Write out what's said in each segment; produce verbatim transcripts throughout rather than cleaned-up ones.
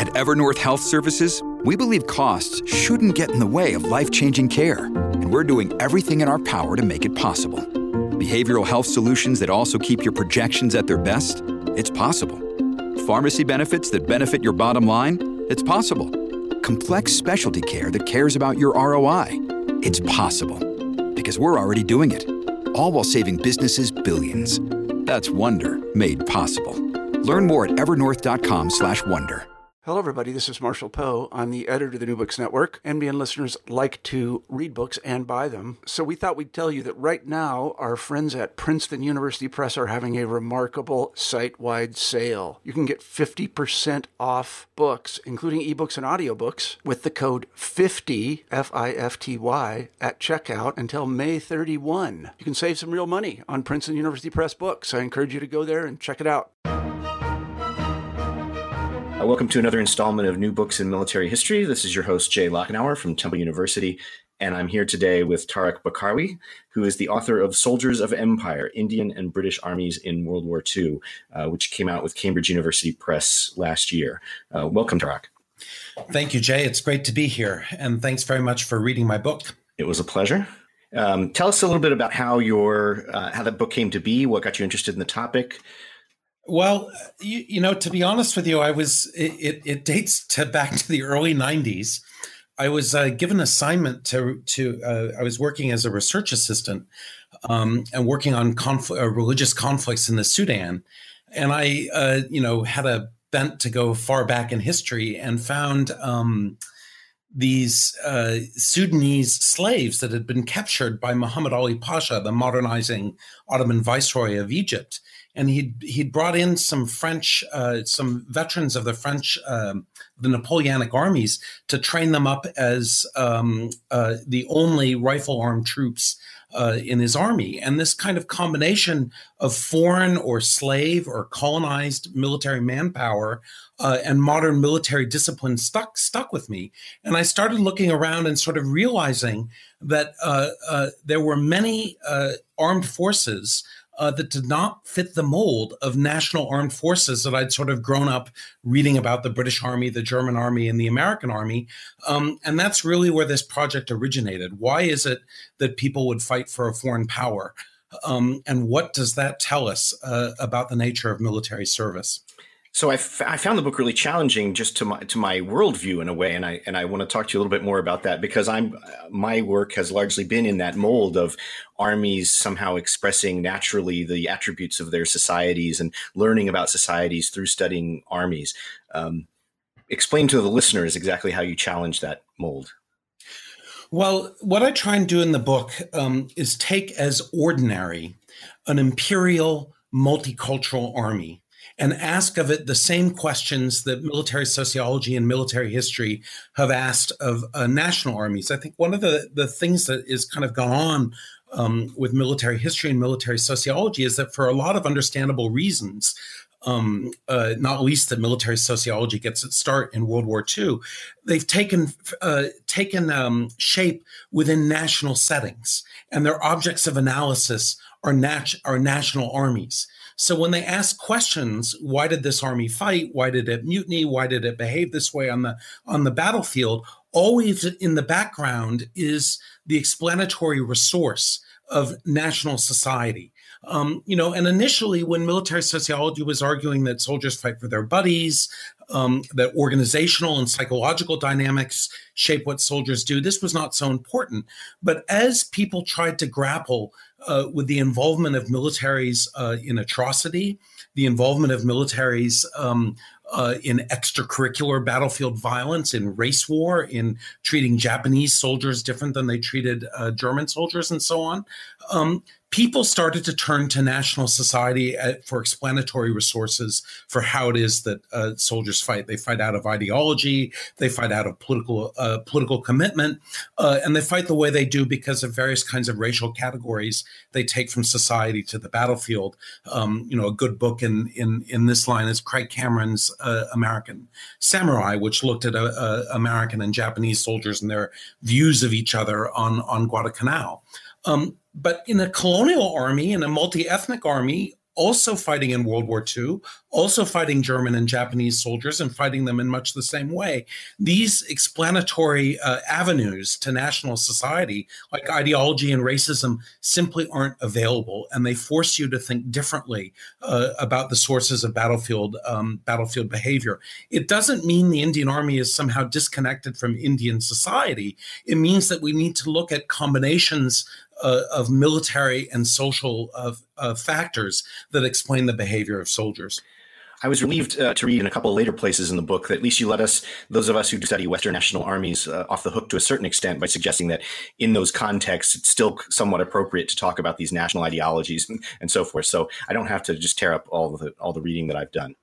At Evernorth Health Services, we believe costs shouldn't get in the way of life-changing care, and we're doing everything in our power to make it possible. Behavioral health solutions that also keep your projections at their best? It's possible. Pharmacy benefits that benefit your bottom line? It's possible. Complex specialty care that cares about your R O I? It's possible. Because we're already doing it. All while saving businesses billions. That's Wonder made possible. Learn more at evernorth.com slash wonder. Hello, everybody. This is Marshall Poe. I'm the editor of the New Books Network. N B N listeners like to read books and buy them. So we thought we'd tell you that right now, our friends at Princeton University Press are having a remarkable site-wide sale. You can get fifty percent off books, including ebooks and audiobooks, with the code fifty, F I F T Y, at checkout until May thirty-first. You can save some real money on Princeton University Press books. I encourage you to go there and check it out. Uh, welcome to another installment of New Books in Military History. This is your host, Jay Lockenauer from Temple University, and I'm here today with Tariq Bokaroui, who is the author of Soldiers of Empire, Indian and British Armies in World War Two, uh, which came out with Cambridge University Press last year. Uh, welcome, Tariq. Thank you, Jay. It's great to be here, and thanks very much for reading my book. It was a pleasure. Um, tell us a little bit about how your uh, how that book came to be, what got you interested in the topic. Well, you, you know, to be honest with you, I was it, it, it dates to back to the early nineties. I was uh, given an assignment to to uh, I was working as a research assistant um, and working on confl- uh, religious conflicts in the Sudan, and I uh, you know had a bent to go far back in history and found um, these uh, Sudanese slaves that had been captured by Muhammad Ali Pasha, the modernizing Ottoman viceroy of Egypt. And he'd, he'd brought in some French, uh, some veterans of the French, um, the Napoleonic armies to train them up as um, uh, the only rifle-armed troops uh, in his army. And this kind of combination of foreign or slave or colonized military manpower uh, and modern military discipline stuck stuck with me. And I started looking around and sort of realizing that uh, uh, there were many uh, armed forces Uh, that did not fit the mold of national armed forces that I'd sort of grown up reading about the British Army, the German Army, and the American Army. Um, and that's really where this project originated. Why is it that people would fight for a foreign power? Um, and what does that tell us uh, about the nature of military service? So I, f- I found the book really challenging just to my to my worldview in a way, and I and I want to talk to you a little bit more about that because I'm my work has largely been in that mold of armies somehow expressing naturally the attributes of their societies and learning about societies through studying armies. Um, explain to the listeners exactly how you challenge that mold. Well, what I try and do in the book um, is take as ordinary an imperial multicultural army and ask of it the same questions that military sociology and military history have asked of uh, national armies. I think one of the, the things that is kind of gone on um, with military history and military sociology is that for a lot of understandable reasons, um, uh, not least that military sociology gets its start in World War Two, they've taken uh, taken um, shape within national settings, and their objects of analysis are, nat- are national armies. So when they ask questions, why did this army fight? Why did it mutiny? Why did it behave this way on the on the battlefield? Always in the background is the explanatory resource of national society. Um, you know, and initially when military sociology was arguing that soldiers fight for their buddies, um, that organizational and psychological dynamics shape what soldiers do, this was not so important. But as people tried to grapple uh, with the involvement of militaries uh, in atrocity, the involvement of militaries um, uh, in extracurricular battlefield violence, in race war, in treating Japanese soldiers different than they treated uh, German soldiers, and so on, um, people started to turn to national society at, for explanatory resources for how it is that uh, soldiers fight. They fight out of ideology, they fight out of political uh, political commitment, uh, and they fight the way they do because of various kinds of racial categories they take from society to the battlefield. Um, you know, a good book in in in this line is Craig Cameron's uh, American Samurai, which looked at uh, uh, American and Japanese soldiers and their views of each other on on Guadalcanal. Um, But in a colonial army, in a multi-ethnic army, also fighting in World War Two, also fighting German and Japanese soldiers and fighting them in much the same way. These explanatory uh, avenues to national society, like ideology and racism, simply aren't available, and they force you to think differently uh, about the sources of battlefield um, battlefield behavior. It doesn't mean the Indian Army is somehow disconnected from Indian society. It means that we need to look at combinations uh, of military and social uh, uh, factors that explain the behavior of soldiers. I was relieved uh, to read in a couple of later places in the book that at least you let us, those of us who study Western national armies, uh, off the hook to a certain extent by suggesting that in those contexts, it's still somewhat appropriate to talk about these national ideologies and, and so forth. So I don't have to just tear up all the all the reading that I've done.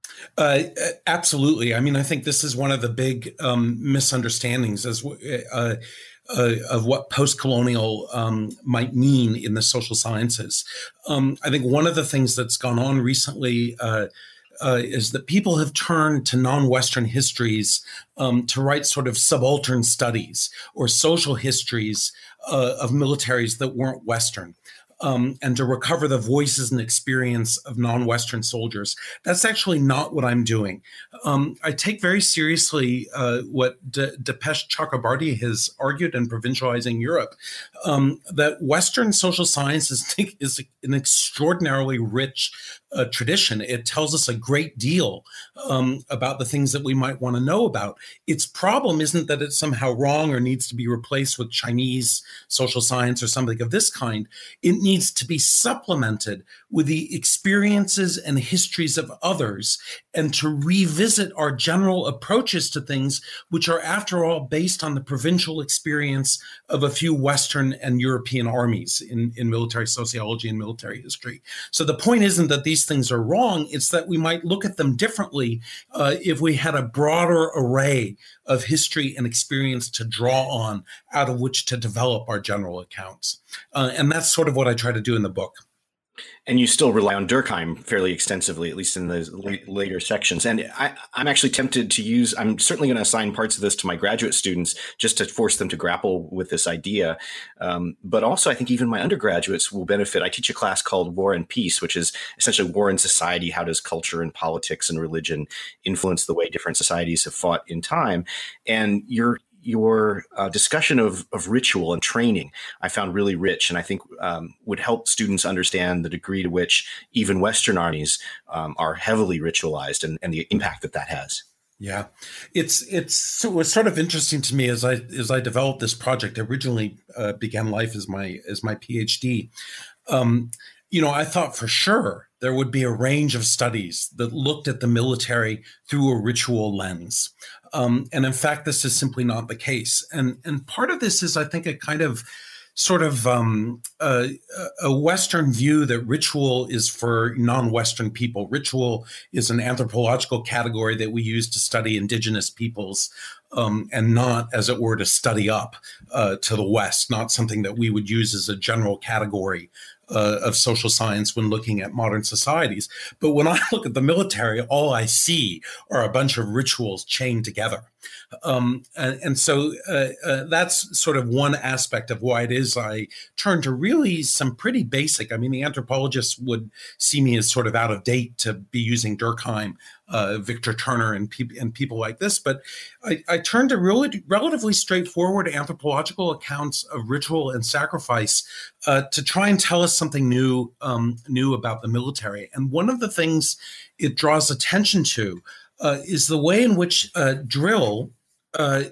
Uh, absolutely. I mean, I think this is one of the big um, misunderstandings as uh, uh, of what post-colonial um, might mean in the social sciences. Um, I think one of the things that's gone on recently uh, Uh, is that people have turned to non-Western histories um, to write sort of subaltern studies or social histories uh, of militaries that weren't Western. Um, and to recover the voices and experience of non-Western soldiers. That's actually not what I'm doing. Um, I take very seriously uh, what De- Dipesh Chakrabarty has argued in Provincializing Europe, um, that Western social science is, is an extraordinarily rich uh, tradition. It tells us a great deal um, about the things that we might want to know about. Its problem isn't that it's somehow wrong or needs to be replaced with Chinese social science or something of this kind. It needs needs to be supplemented with the experiences and histories of others and to revisit our general approaches to things, which are, after all, based on the provincial experience of a few Western and European armies in, in military sociology and military history. So the point isn't that these things are wrong, it's that we might look at them differently uh, if we had a broader array of history and experience to draw on, out of which to develop our general accounts. Uh, and that's sort of what I try to do in the book. And you still rely on Durkheim fairly extensively, at least in the late, later sections. And I, I'm actually tempted to use, I'm certainly going to assign parts of this to my graduate students just to force them to grapple with this idea. Um, but also, I think even my undergraduates will benefit. I teach a class called War and Peace, which is essentially war in society. How does culture and politics and religion influence the way different societies have fought in time? And you're Your uh, discussion of, of ritual and training, I found really rich, and I think um, would help students understand the degree to which even Western armies um, are heavily ritualized and, and the impact that that has. Yeah, it's it's it was sort of interesting to me as I as I developed this project. I originally uh, began life as my as my PhD. Um, you know, I thought for sure there would be a range of studies that looked at the military through a ritual lens. Um, and in fact, this is simply not the case. And, and part of this is, I think, a kind of sort of um, uh, a Western view that ritual is for non-Western people. Ritual is an anthropological category that we use to study indigenous peoples, um, and not, as it were, to study up uh, to the West, not something that we would use as a general category Uh, of social science when looking at modern societies. But when I look at the military, all I see are a bunch of rituals chained together. Um, and, and so uh, uh, that's sort of one aspect of why it is I turn to really some pretty basic, I mean, the anthropologists would see me as sort of out of date to be using Durkheim, uh, Victor Turner and, pe- and people like this. But I, I turn to really relatively straightforward anthropological accounts of ritual and sacrifice uh, to try and tell us something new, um, new about the military. And one of the things it draws attention to uh, is the way in which uh, drill uh,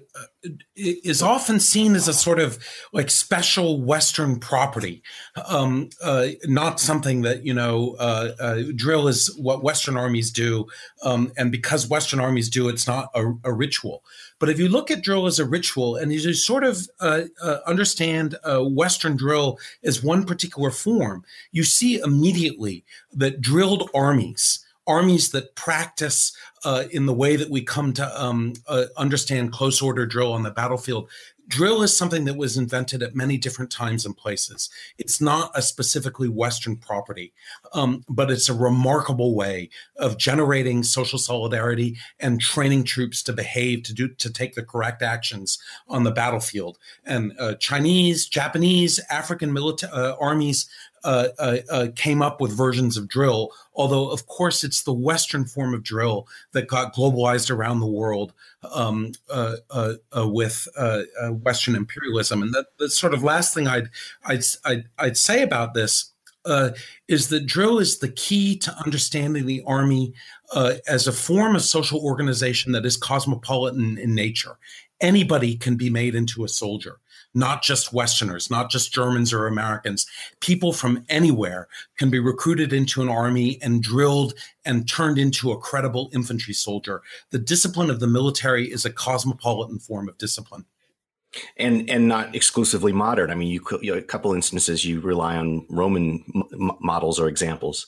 is often seen as a sort of like special Western property, um, uh, not something that, you know, uh, uh, drill is what Western armies do. Um, and because Western armies do, it's not a, a ritual. But if you look at drill as a ritual and you sort of uh, uh, understand uh, Western drill as one particular form, you see immediately that drilled armies, armies that practice uh, in the way that we come to um, uh, understand close order drill on the battlefield. Drill is something that was invented at many different times and places. It's not a specifically Western property, um, but it's a remarkable way of generating social solidarity and training troops to behave, to do, to take the correct actions on the battlefield. And uh, Chinese, Japanese, African military uh, armies uh, uh, uh, came up with versions of drill, although, of course, it's the Western form of drill that got globalized around the world um, uh, uh, uh, with uh, uh, Western imperialism. And the, the sort of last thing I'd, I'd, I'd, I'd say about this uh, is that drill is the key to understanding the Army uh, as a form of social organization that is cosmopolitan in nature. Anybody can be made into a soldier, not just Westerners, not just Germans or Americans. People from anywhere can be recruited into an army and drilled and turned into a credible infantry soldier. The discipline of the military is a cosmopolitan form of discipline. And and not exclusively modern. I mean, you, you know, a couple instances you rely on Roman m- models or examples.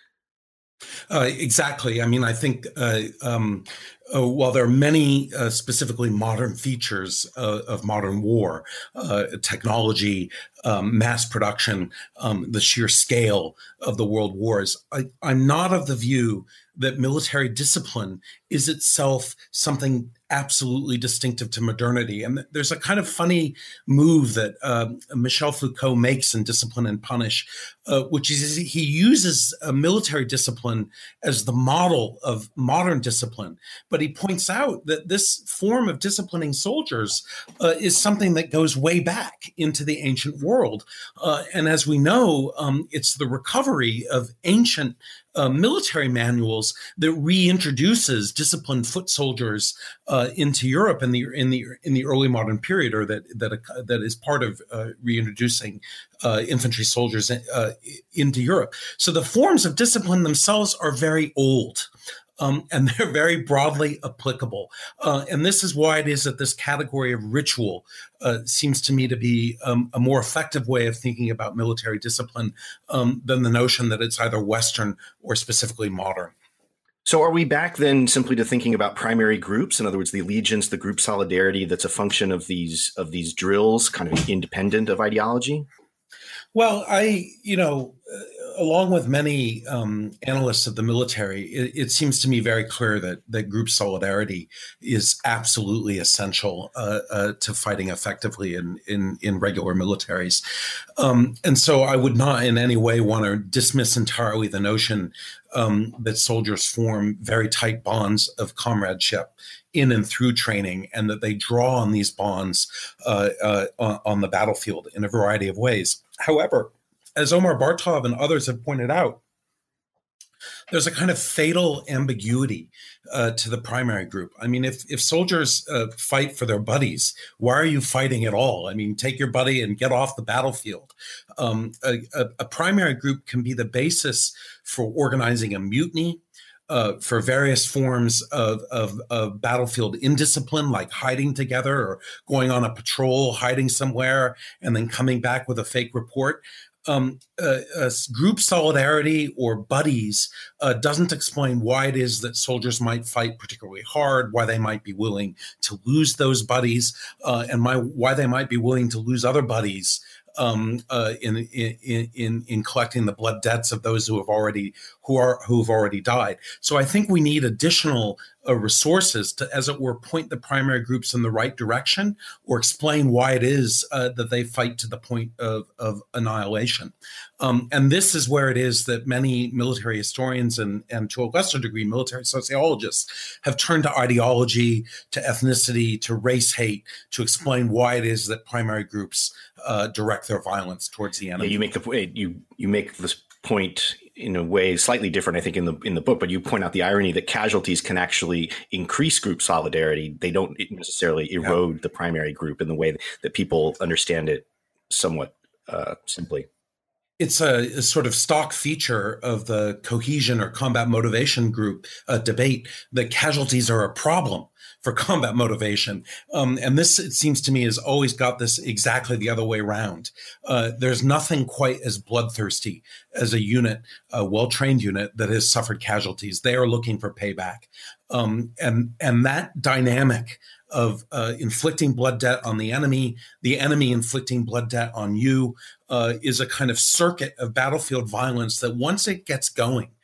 Uh, exactly. I mean, I think uh, um, uh, while there are many uh, specifically modern features uh, of modern war, uh, technology, um, mass production, um, the sheer scale of the world wars, I, I'm not of the view that military discipline is itself something absolutely distinctive to modernity. And there's a kind of funny move that uh, Michel Foucault makes in Discipline and Punish, uh, which is he uses a military discipline as the model of modern discipline. But he points out that this form of disciplining soldiers uh, is something that goes way back into the ancient world. Uh, and as we know, um, it's the recovery of ancient Uh, military manuals that reintroduces disciplined foot soldiers uh, into Europe in the in the in the early modern period, or that that uh, that is part of uh, reintroducing uh, infantry soldiers uh, into Europe. So the forms of discipline themselves are very old. Um, and they're very broadly applicable. Uh, and this is why it is that this category of ritual uh, seems to me to be um, a more effective way of thinking about military discipline um, than the notion that it's either Western or specifically modern. So are we back then simply to thinking about primary groups? In other words, the allegiance, the group solidarity that's a function of these of these drills, kind of independent of ideology? Well, I, you know, uh, along with many um, analysts of the military, it, it seems to me very clear that, that group solidarity is absolutely essential uh, uh, to fighting effectively in, in, in regular militaries. Um, and so I would not in any way want to dismiss entirely the notion um, that soldiers form very tight bonds of comradeship in and through training, and that they draw on these bonds uh, uh, on, on the battlefield in a variety of ways. However, as Omar Bartov and others have pointed out, there's a kind of fatal ambiguity uh, to the primary group. I mean, if if soldiers uh, fight for their buddies, why are you fighting at all? I mean, take your buddy and get off the battlefield. Um, a, a, a primary group can be the basis for organizing a mutiny, Uh, for various forms of, of, of battlefield indiscipline, like hiding together or going on a patrol, hiding somewhere, and then coming back with a fake report. Um, uh, uh, group solidarity or buddies uh, doesn't explain why it is that soldiers might fight particularly hard, why they might be willing to lose those buddies, uh, and my, why they might be willing to lose other buddies Um, uh, in, in in in collecting the blood debts of those who have already who are who have already died. So I think we need additional uh, resources to, as it were, point the primary groups in the right direction, or explain why it is uh, that they fight to the point of of annihilation. Um, and this is where it is that many military historians and and to a lesser degree military sociologists have turned to ideology, to ethnicity, to race hate to explain why it is that primary groups uh, direct their violence towards the enemy. Yeah, you make the you you make this point in a way slightly different, I think, in the in the book, but you point out the irony that casualties can actually increase group solidarity. They don't necessarily erode yeah. the primary group in the way that people understand it somewhat uh, simply. It's a, a sort of stock feature of the cohesion or combat motivation group uh, debate that casualties are a problem for combat motivation. Um, and this, it seems to me, has always got this exactly the other way around. Uh, there's nothing quite as bloodthirsty as a unit, a well-trained unit that has suffered casualties. They are looking for payback. Um, and, and that dynamic of uh, inflicting blood debt on the enemy, the enemy inflicting blood debt on you, uh, is a kind of circuit of battlefield violence that once it gets going,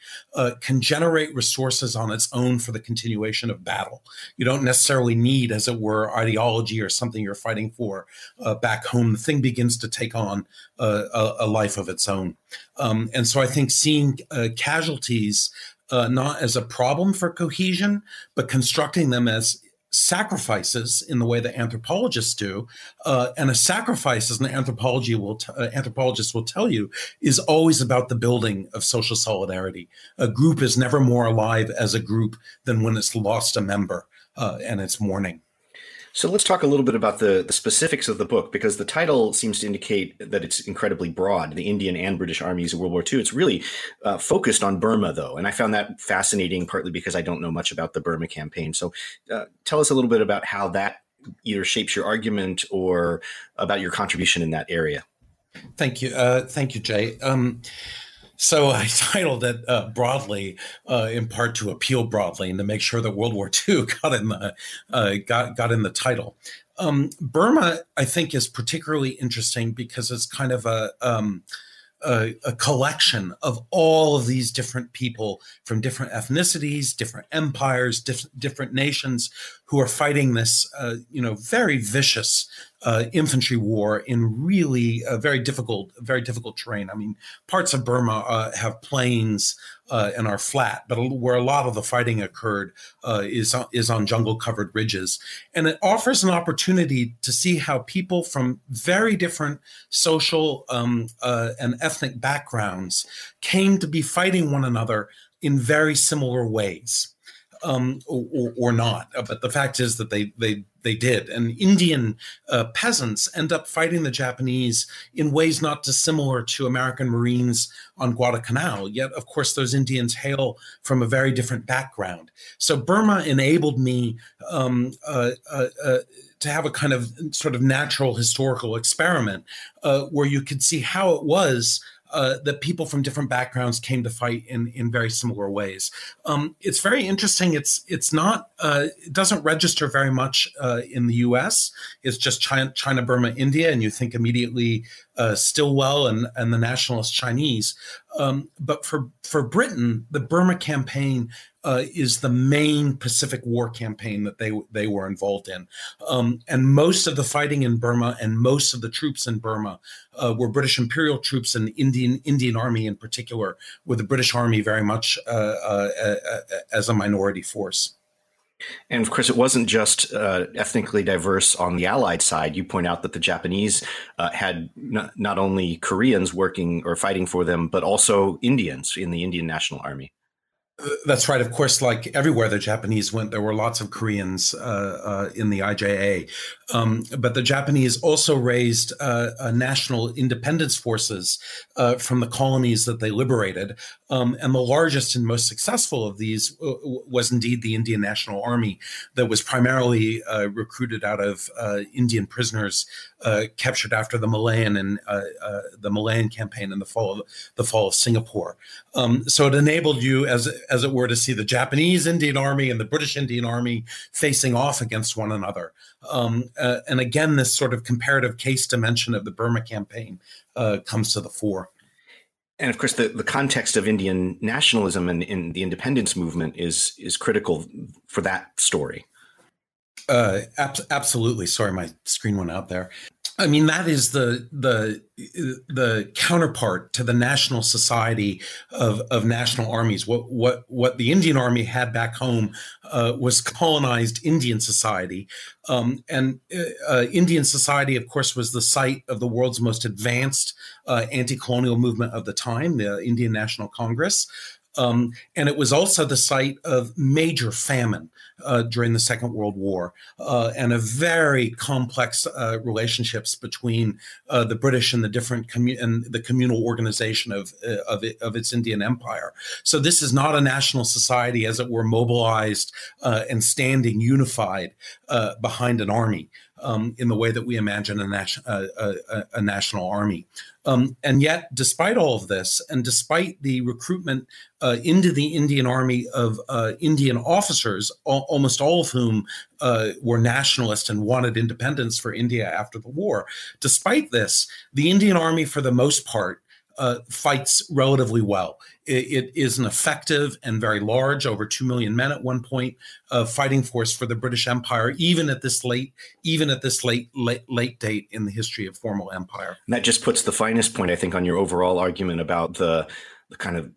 uh, can generate resources on its own for the continuation of battle. You don't necessarily need, as it were, ideology or something you're fighting for uh, back home. The thing begins to take on uh, a, a life of its own. Um, and so I think seeing uh, casualties uh, not as a problem for cohesion, but constructing them as sacrifices in the way that anthropologists do, uh, and a sacrifice, as an anthropology will t- uh, anthropologist will tell you, is always about the building of social solidarity. A group is never more alive as a group than when it's lost a member uh, and it's mourning. So let's talk a little bit about the, the specifics of the book, because the title seems to indicate that it's incredibly broad, the Indian and British armies of World War Two. It's really uh, focused on Burma, though. And I found that fascinating, partly because I don't know much about the Burma campaign. So uh, tell us a little bit about how that either shapes your argument or about your contribution in that area. Thank you. Uh, thank you, Jay. Um, So I titled it uh, broadly, uh, in part to appeal broadly and to make sure that World War Two got in the uh, got got in the title. Um, Burma, I think, is particularly interesting because it's kind of a um, a, a collection of all of these different people from different ethnicities, different empires, diff- different nations who are fighting this, uh, you know, very vicious uh, infantry war in really a very difficult, very difficult terrain. I mean, parts of Burma uh, have plains uh, and are flat, but where a lot of the fighting occurred uh, is on, is on jungle-covered ridges, and it offers an opportunity to see how people from very different social um, uh, and ethnic backgrounds came to be fighting one another in very similar ways. Um, or, or not, but the fact is that they they they did. And Indian uh, peasants end up fighting the Japanese in ways not dissimilar to American Marines on Guadalcanal. Yet, of course, those Indians hail from a very different background. So Burma enabled me um, uh, uh, uh, to have a kind of sort of natural historical experiment uh, where you could see how it was Uh, that people from different backgrounds came to fight in, in very similar ways. Um, it's very interesting. It's it's not uh, it doesn't register very much uh, in the U S. It's just China, China, Burma, India, and you think immediately uh, Stilwell and and the nationalist Chinese. Um, but for for Britain, the Burma campaign uh, is the main Pacific War campaign that they they were involved in, um, and most of the fighting in Burma and most of the troops in Burma uh, were British Imperial troops and Indian Indian Army in particular, with the British Army very much uh, uh, uh, as a minority force. And of course, it wasn't just uh, ethnically diverse on the Allied side. You point out that the Japanese uh, had not, not only Koreans working or fighting for them, but also Indians in the Indian National Army. That's right. Of course, like everywhere the Japanese went, there were lots of Koreans uh, uh, in the I J A. Um, but the Japanese also raised uh, uh, national independence forces uh, from the colonies that they liberated. Um, and the largest and most successful of these w- was indeed the Indian National Army, that was primarily uh, recruited out of uh, Indian prisoners uh, captured after the Malayan and uh, uh, the Malayan campaign in the fall of, the fall of Singapore. Um, so it enabled you, as as it were, to see the Japanese Indian Army and the British Indian Army facing off against one another. Um, uh, and again, this sort of comparative case dimension of the Burma campaign uh, comes to the fore. And of course, the, the context of Indian nationalism and in the independence movement is is critical for that story. Uh, ab- absolutely. Sorry, my screen went out there. I mean, that is the the the counterpart to the National Society of, of National Armies. What what what the Indian Army had back home uh, was colonized Indian society, um, and uh, Indian society, of course, was the site of the world's most advanced uh, anti-colonial movement of the time, the Indian National Congress. Um, and it was also the site of major famine uh, during the Second World War uh, and a very complex uh, relationships between uh, the British and the different commu- and the communal organization of uh, of, it, of its Indian Empire. So this is not a national society, as it were, mobilized uh, and standing unified uh, behind an army um, in the way that we imagine a, nation, uh, a, a national army. Um, and yet, despite all of this, and despite the recruitment uh, into the Indian Army of uh, Indian officers, al- almost all of whom uh, were nationalists and wanted independence for India after the war, despite this, the Indian Army, for the most part, uh, fights relatively well. It, it is an effective and very large, over two million men at one point, uh, fighting force for the British Empire, even at this late, even at this late, late, late date in the history of formal empire. And that just puts the finest point, I think, on your overall argument about the the kind of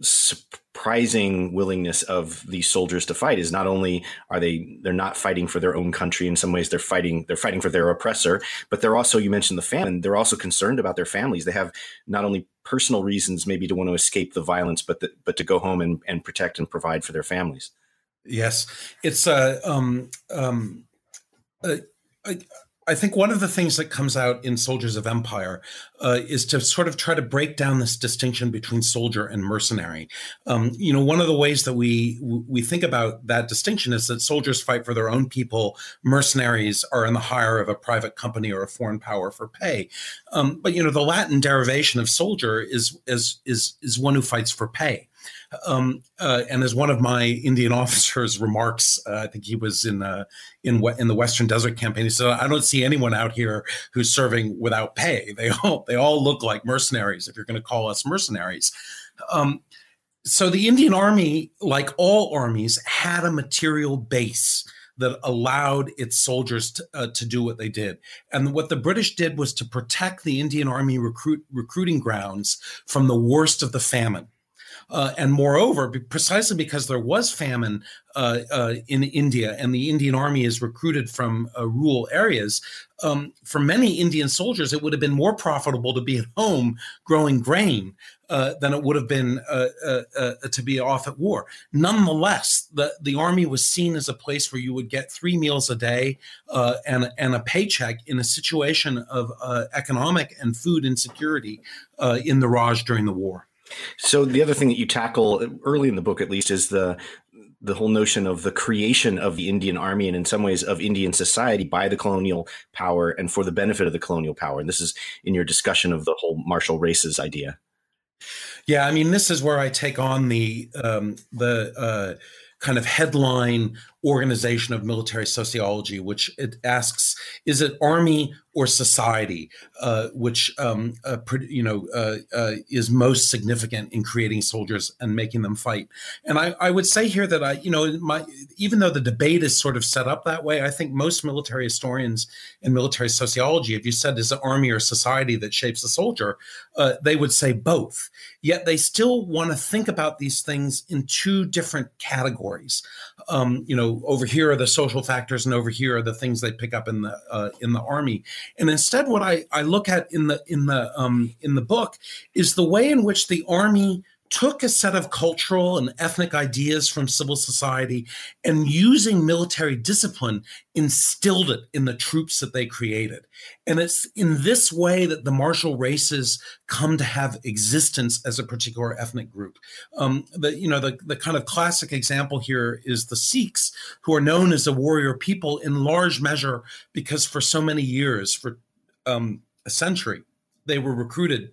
surprising willingness of these soldiers to fight. Is not only are they they're not fighting for their own country, in some ways they're fighting they're fighting for their oppressor, but they're also, you mentioned the famine, they're also concerned about their families. They have not only personal reasons maybe to want to escape the violence, but the, but to go home and, and protect and provide for their families. Yes, it's a uh, um, um, uh, I, I think one of the things that comes out in Soldiers of Empire uh, is to sort of try to break down this distinction between soldier and mercenary. Um, you know, one of the ways that we we think about that distinction is that soldiers fight for their own people, mercenaries are in the hire of a private company or a foreign power for pay. Um, but you know, the Latin derivation of soldier is is is is one who fights for pay. Um, uh, and as one of my Indian officers remarks, uh, I think he was in uh, in in the Western Desert Campaign. He said, "I don't see anyone out here who's serving without pay. They all they all look like mercenaries. If you're going to call us mercenaries." Um, so the Indian Army, like all armies, had a material base that allowed its soldiers to, uh, to do what they did. And what the British did was to protect the Indian Army recruit recruiting grounds from the worst of the famine. Uh, and moreover, precisely because there was famine uh, uh, in India and the Indian Army is recruited from uh, rural areas, um, for many Indian soldiers, it would have been more profitable to be at home growing grain uh, than it would have been uh, uh, uh, to be off at war. Nonetheless, the, the army was seen as a place where you would get three meals a day uh, and, and a paycheck in a situation of uh, economic and food insecurity uh, in the Raj during the war. So the other thing that you tackle early in the book, at least, is the the whole notion of the creation of the Indian Army and in some ways of Indian society by the colonial power and for the benefit of the colonial power. And this is in your discussion of the whole martial races idea. Yeah, I mean, this is where I take on the um, the uh, kind of headline organization of military sociology, which it asks, is it army or society, uh, which um, uh, you know uh, uh, is most significant in creating soldiers and making them fight? And I, I would say here that I, you know, my even though the debate is sort of set up that way, I think most military historians and military sociology, if you said is it army or society that shapes the soldier, uh, they would say both. Yet they still want to think about these things in two different categories. Um, you know, over here are the social factors, and over here are the things they pick up in the uh, in the army. And instead, what I, I look at in the in the um, in the book is the way in which the army took a set of cultural and ethnic ideas from civil society and using military discipline instilled it in the troops that they created. And it's in this way that the martial races come to have existence as a particular ethnic group. Um, the, you know, the, the kind of classic example here is the Sikhs, who are known as a warrior people in large measure because for so many years, for um, a century, they were recruited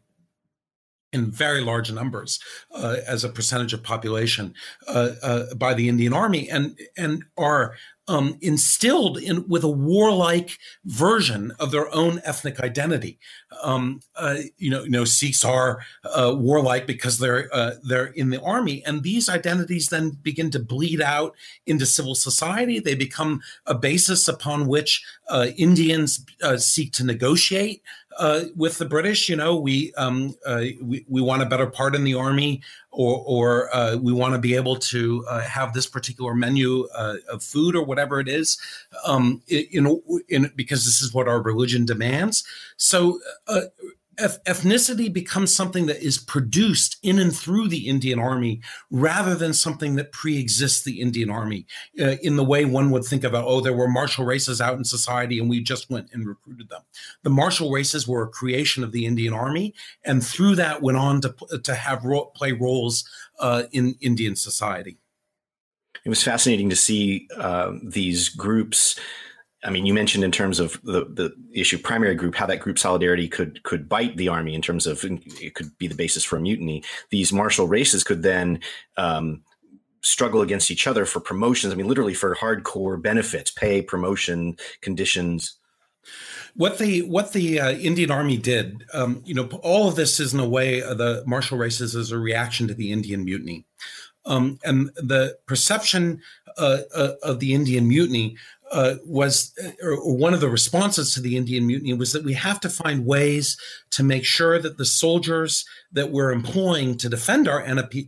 in very large numbers uh, as a percentage of population uh, uh, by the Indian Army, and and are um, instilled in with a warlike version of their own ethnic identity. Um, uh, you know, you know, Sikhs are uh, warlike because they're uh, they're in the army, and these identities then begin to bleed out into civil society. They become a basis upon which uh, Indians uh, seek to negotiate Uh, with the British. You know, we um, uh, we, we want a better part in the army, or or uh, we want to be able to uh, have this particular menu uh, of food or whatever it is, um, in, in because this is what our religion demands. So uh, ethnicity becomes something that is produced in and through the Indian Army rather than something that pre-exists the Indian Army uh, in the way one would think about, oh, there were martial races out in society and we just went and recruited them. The martial races were a creation of the Indian Army, and through that went on to, to have ro- play roles uh, in Indian society. It was fascinating to see uh, these groups. I mean, you mentioned in terms of the, the issue primary group, how that group solidarity could could bite the army in terms of it could be the basis for a mutiny. These martial races could then um, struggle against each other for promotions. I mean, literally for hardcore benefits, pay, promotion, conditions. What the what the uh, Indian Army did, um, you know, all of this is in a way uh, the martial races as a reaction to the Indian Mutiny, um, and the perception uh, uh, of the Indian Mutiny uh, was, or, or one of the responses to the Indian Mutiny was that we have to find ways to make sure that the soldiers that we're employing to defend our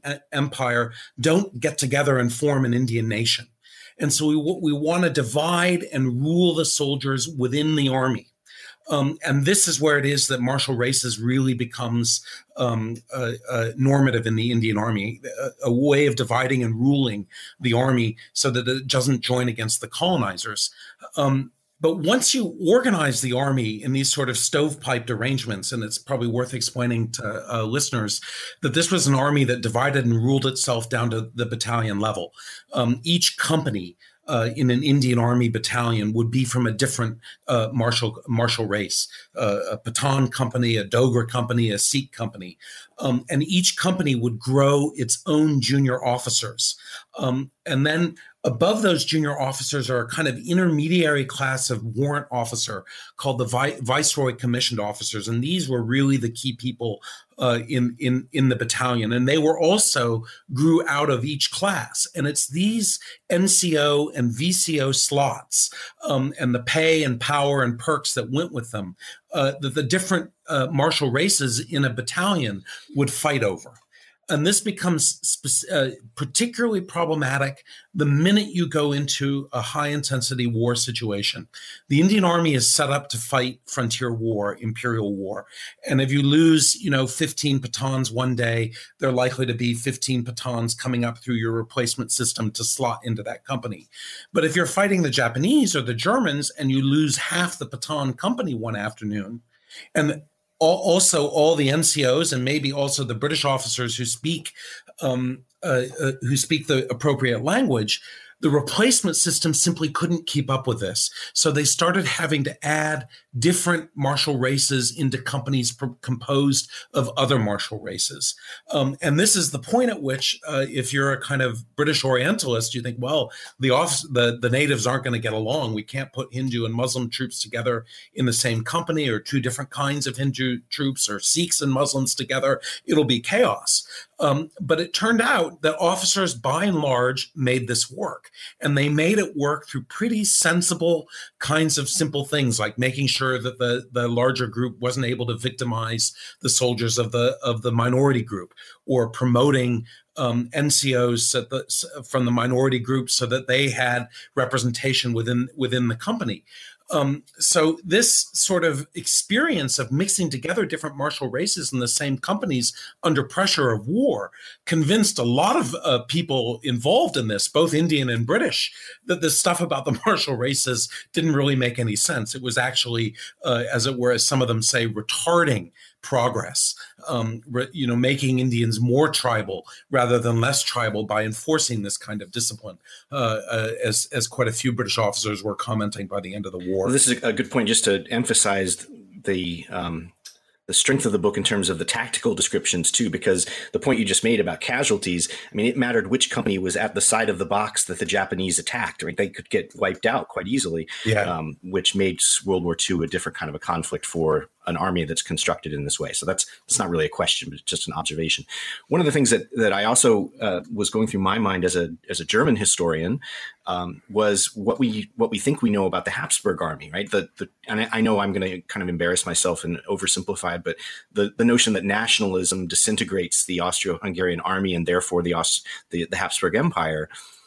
empire don't get together and form an Indian nation. And so we, we want to divide and rule the soldiers within the army. Um, and this is where it is that martial races really becomes um, uh, uh, normative in the Indian Army, a, a way of dividing and ruling the army so that it doesn't join against the colonizers. Um, But once you organize the army in these sort of stovepiped arrangements, and it's probably worth explaining to uh, listeners that this was an army that divided and ruled itself down to the battalion level. Um, each company uh, in an Indian Army battalion would be from a different uh, martial martial race, uh, a Pathan company, a Dogra company, a Sikh company. Um, and each company would grow its own junior officers. Um, and then above those junior officers are a kind of intermediary class of warrant officer called the Vi- Viceroy Commissioned Officers. And these were really the key people uh, in, in, in the battalion. And they were also grew out of each class. And it's these N C O and V C O slots um, and the pay and power and perks that went with them uh, that the different uh, martial races in a battalion would fight over. And this becomes spe- uh, particularly problematic the minute you go into a high-intensity war situation. The Indian Army is set up to fight frontier war, imperial war. And if you lose, you know, fifteen Pathans one day, there are likely to be fifteen Pathans coming up through your replacement system to slot into that company. But if you're fighting the Japanese or the Germans and you lose half the Pathan company one afternoon, and also all the N C Os and maybe also the British officers who speak um, uh, uh, who speak the appropriate language, the replacement system simply couldn't keep up with this. So they started having to add different martial races into companies pro- composed of other martial races. Um, and this is the point at which, uh, if you're a kind of British Orientalist, you think, well, the, office, the, the natives aren't going to get along. We can't put Hindu and Muslim troops together in the same company, or two different kinds of Hindu troops, or Sikhs and Muslims together. It'll be chaos. Um, but it turned out that officers, by and large, made this work. And they made it work through pretty sensible kinds of simple things, like making sure that the, the larger group wasn't able to victimize the soldiers of the of the minority group, or promoting um, N C Os at the, from the minority group so that they had representation within within the company. Um, so this sort of experience of mixing together different martial races in the same companies under pressure of war convinced a lot of uh, people involved in this, both Indian and British, that this stuff about the martial races didn't really make any sense. It was actually, uh, as it were, as some of them say, retarding progress, um, re, you know, making Indians more tribal rather than less tribal by enforcing this kind of discipline, uh, uh, as, as quite a few British officers were commenting by the end of the war. Well, this is a good point just to emphasize the um, the strength of the book in terms of the tactical descriptions too, because the point you just made about casualties, I mean, it mattered which company was at the side of the box that the Japanese attacked, right? They could get wiped out quite easily, yeah. um, which made World War Two a different kind of a conflict for an army that's constructed in this way. So that's that's not really a question, but it's just an observation. One of the things that that I also uh, was going through my mind as a as a German historian um, was what we what we think we know about the Habsburg army, right? The the and I, I know I'm going to kind of embarrass myself and oversimplify it, but the the notion that nationalism disintegrates the Austro-Hungarian army and therefore the Aust- the, the Habsburg Empire.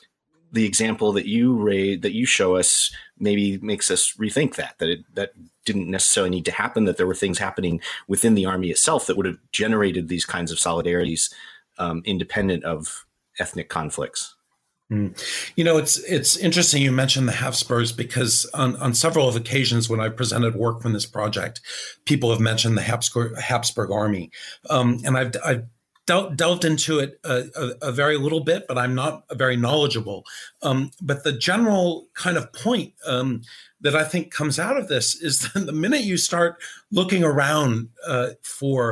The example that you raise, that you show us, maybe makes us rethink that that it, that didn't necessarily need to happen. That there were things happening within the army itself that would have generated these kinds of solidarities, um, independent of ethnic conflicts. Mm. You know, it's it's interesting you mentioned the Habsburgs, because on, on several of occasions when I presented work from this project, people have mentioned the Habsburg, Habsburg army, um, and I've I've Del- delved into it a, a, a very little bit, but I'm not very knowledgeable. Um, but the general kind of point um, that I think comes out of this is that the minute you start looking around uh, for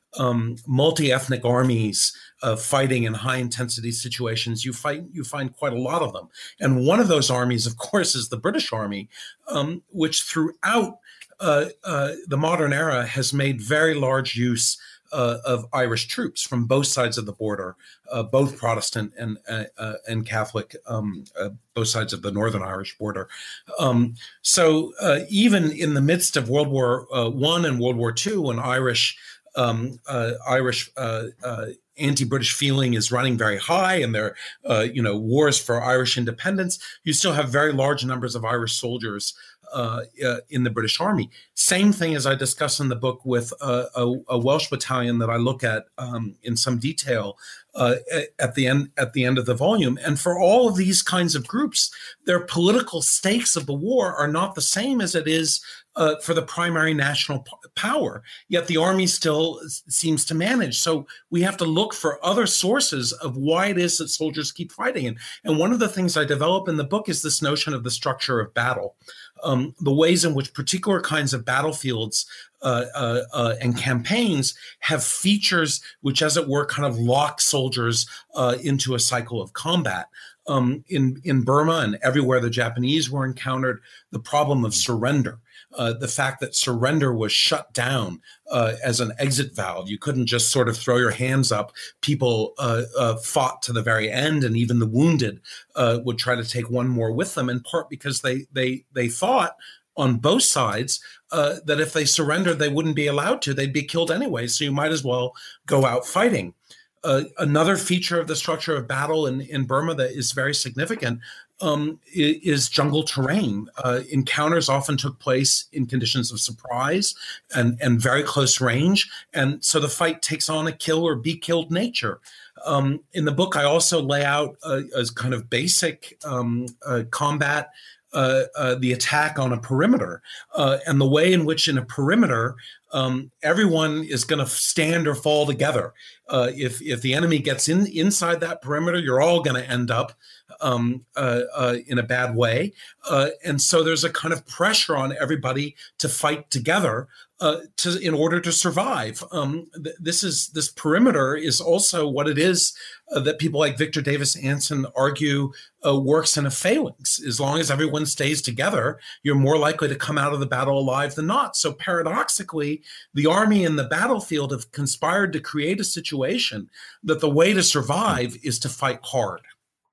um, multi-ethnic armies uh, fighting in high-intensity situations, you fight you find quite a lot of them. And one of those armies, of course, is the British Army, um, which throughout uh, uh, the modern era has made very large use Uh, of Irish troops from both sides of the border, uh, both Protestant and uh, uh, and Catholic, um, uh, both sides of the Northern Irish border. Um, so uh, even in the midst of World War uh, One and World War Two, when Irish um, uh, Irish uh, uh, anti-British feeling is running very high, and there, uh, you know, wars for Irish independence, you still have very large numbers of Irish soldiers Uh, uh, in the British Army. Same thing as I discuss in the book with uh, a, a Welsh battalion that I look at um, in some detail uh, at the end at the end of the volume. And for all of these kinds of groups, their political stakes of the war are not the same as it is uh, for the primary national p- power. Yet the army still s- seems to manage. So we have to look for other sources of why it is that soldiers keep fighting. And, and one of the things I develop in the book is this notion of the structure of battle. Um, the ways in which particular kinds of battlefields uh, uh, uh, and campaigns have features which, as it were, kind of lock soldiers uh, into a cycle of combat. Um, in, in Burma and everywhere the Japanese were encountered, the problem of surrender, uh, the fact that surrender was shut down uh, as an exit valve. You couldn't just sort of throw your hands up. People uh, uh, fought to the very end, and even the wounded uh, would try to take one more with them, in part because they they they thought on both sides uh, that if they surrendered, they wouldn't be allowed to. They'd be killed anyway, so you might as well go out fighting. Uh, another feature of the structure of battle in, in Burma that is very significant um, is jungle terrain. Uh, encounters often took place in conditions of surprise and, and very close range. And so the fight takes on a kill or be killed nature. Um, in the book, I also lay out a, a kind of basic um, uh, combat Uh, uh, the attack on a perimeter uh, and the way in which in a perimeter um, everyone is going to stand or fall together. Uh, if if the enemy gets in inside that perimeter, you're all going to end up um, uh, uh, in a bad way. Uh, and so there's a kind of pressure on everybody to fight together uh, to in order to survive. Um, th- this is this perimeter is also what it is uh, that people like Victor Davis Anson argue uh, works in a phalanx. As long as everyone stays together, you're more likely to come out of the battle alive than not. So paradoxically, the army and the battlefield have conspired to create a situation that the way to survive is to fight hard.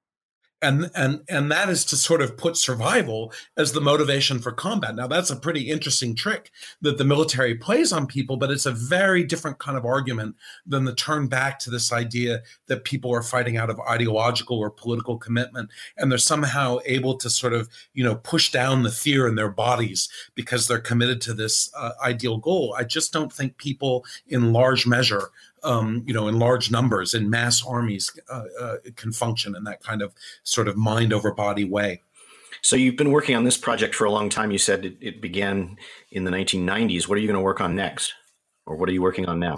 And, and and that is to sort of put survival as the motivation for combat. Now, that's a pretty interesting trick that the military plays on people, but it's a very different kind of argument than the turn back to this idea that people are fighting out of ideological or political commitment, and they're somehow able to sort of, you know, push down the fear in their bodies because they're committed to this uh, ideal goal. I just don't think people in large measure Um, you know, in large numbers, in mass armies, uh, uh, can function in that kind of sort of mind over body way. So you've been working on this project for a long time. You said it, it began in the nineteen nineties. What are you going to work on next? Or what are you working on now?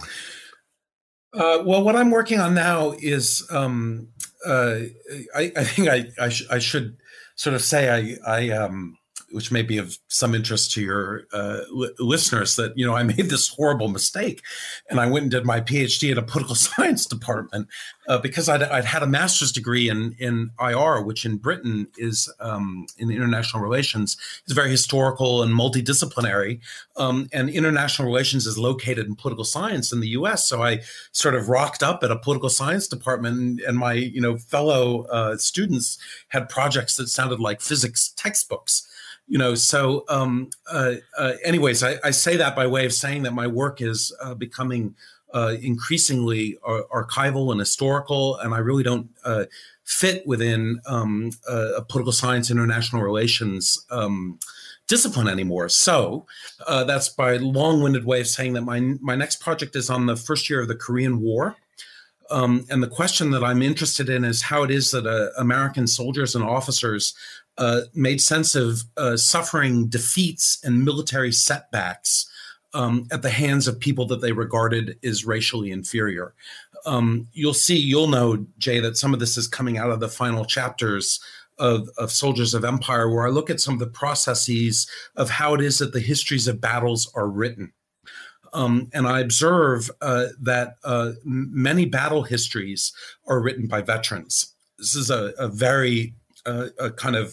Uh, well, what I'm working on now is, um, uh, I, I think I, I, sh- I should sort of say I, I um, which may be of some interest to your uh, li- listeners, that, you know, I made this horrible mistake and I went and did my PhD at a political science department uh, because I'd, I'd had a master's degree in, in I R, which in Britain is um, in international relations, is very historical and multidisciplinary. Um, and international relations is located in political science in the U S. So I sort of rocked up at a political science department, and, and my, you know, fellow uh, students had projects that sounded like physics textbooks. You know, so um, uh, uh, anyways, I, I say that by way of saying that my work is uh, becoming uh, increasingly ar- archival and historical, and I really don't uh, fit within um, a, a political science, international relations um, discipline anymore. So uh, that's by long-winded way of saying that my my next project is on the first year of the Korean War. Um, and the question that I'm interested in is how it is that uh, American soldiers and officers uh, made sense of uh, suffering defeats and military setbacks um, at the hands of people that they regarded as racially inferior. Um, you'll see, you'll know, Jay, that some of this is coming out of the final chapters of, of Soldiers of Empire, where I look at some of the processes of how it is that the histories of battles are written. Um, and I observe uh, that uh, m- many battle histories are written by veterans. This is a, a very uh, a kind of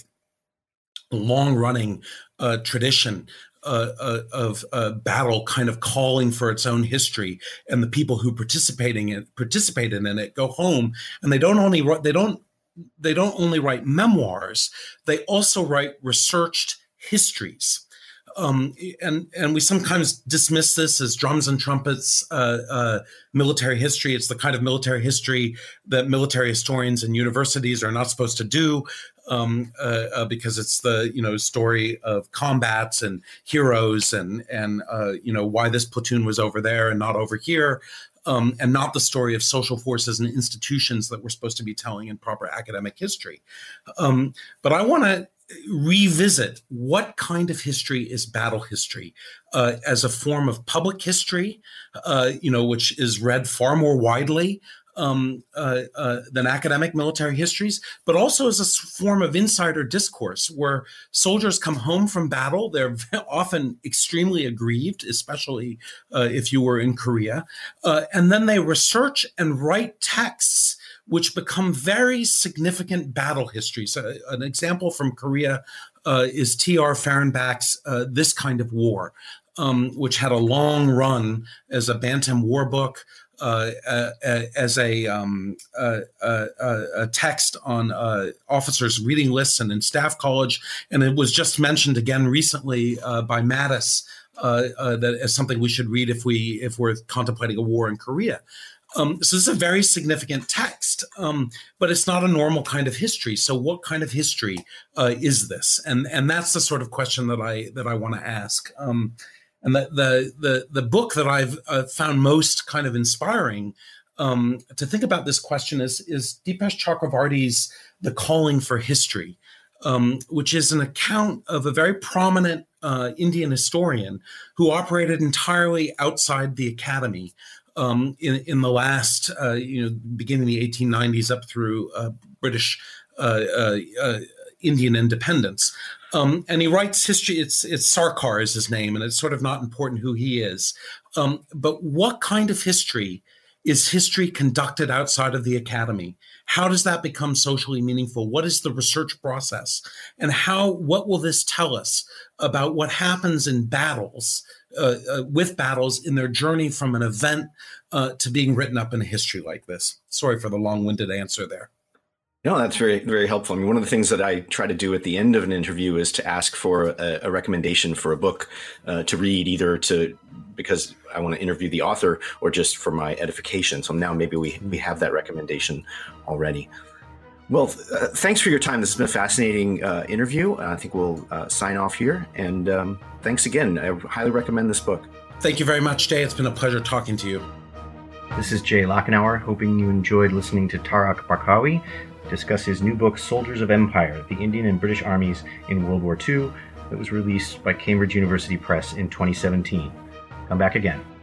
long-running uh, tradition uh, uh, of uh, battle kind of calling for its own history, and the people who participating in participated in it go home, and they don't only they don't they don't only write memoirs, they also write researched histories. Um, and and we sometimes dismiss this as drums and trumpets, uh, uh, military history. It's the kind of military history that military historians and universities are not supposed to do, um, uh, uh, because it's the you know story of combats and heroes and and uh, you know why this platoon was over there and not over here. Um, and not the story of social forces and institutions that we're supposed to be telling in proper academic history. Um, but I want to revisit what kind of history is battle history uh, as a form of public history, uh, you know, which is read far more widely um, uh, uh, than academic military histories, but also as a form of insider discourse where soldiers come home from battle. They're often extremely aggrieved, especially uh, if you were in Korea, uh, and then they research and write texts which become very significant battle histories. So an example from Korea uh, is T R Fehrenbach's uh, This Kind of War, um, which had a long run as a Bantam war book, uh, uh, as a, um, uh, uh, uh, a text on uh, officers' reading lists and in Staff College. And it was just mentioned again recently uh, by Mattis uh, uh, that as something we should read if, we, if we're contemplating a war in Korea. Um, so this is a very significant text, um, but it's not a normal kind of history. So what kind of history uh, is this? And and that's the sort of question that I that I want to ask. Um, and the, the the the book that I've uh, found most kind of inspiring um, to think about this question is is Dipesh Chakravarty's The Calling for History, um, which is an account of a very prominent uh, Indian historian who operated entirely outside the academy. Um, in, in the last, uh, you know, beginning of the eighteen nineties up through uh, British uh, uh, uh, Indian independence. Um, and he writes history, it's, it's Sarkar is his name, and it's sort of not important who he is. Um, but what kind of history is history conducted outside of the academy? How does that become socially meaningful? What is the research process? And how? What will this tell us about what happens in battles, uh, uh, with battles in their journey from an event uh, to being written up in a history like this? Sorry for the long-winded answer there. No, that's very, very helpful. I mean, one of the things that I try to do at the end of an interview is to ask for a, a recommendation for a book uh, to read, either to because I want to interview the author or just for my edification. So now maybe we, we have that recommendation already. Well, uh, thanks for your time. This has been a fascinating uh, interview. I think we'll uh, sign off here. And um, thanks again. I highly recommend this book. Thank you very much, Jay. It's been a pleasure talking to you. This is Jay Lochinauer, hoping you enjoyed listening to Tarak Barkawi discuss his new book, Soldiers of Empire, the Indian and British Armies in World War Two, that was released by Cambridge University Press in twenty seventeen. Come back again.